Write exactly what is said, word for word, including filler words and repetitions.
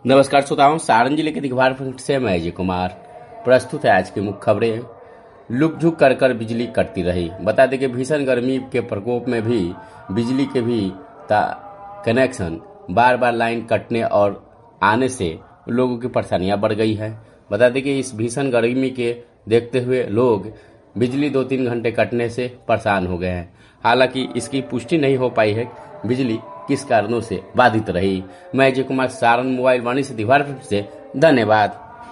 नमस्कार श्रोताओं, सारण जिले के दिघवार फील्ड से मैं अजय कुमार प्रस्तुत है आज की मुख्य खबरें। लुक झुक कर कर बिजली कटती रही। बता दें कि भीषण गर्मी के प्रकोप में भी बिजली के भी कनेक्शन बार बार लाइन कटने और आने से लोगों की परेशानियां बढ़ गई है। बता दें कि इस भीषण गर्मी के देखते हुए लोग बिजली दो तीन घंटे कटने से परेशान हो गए हैं। हालांकि इसकी पुष्टि नहीं हो पाई है बिजली किस कारणों से बाधित रही। मैं अजय कुमार, सारण मोबाइल वाणी से दिघवार से, धन्यवाद।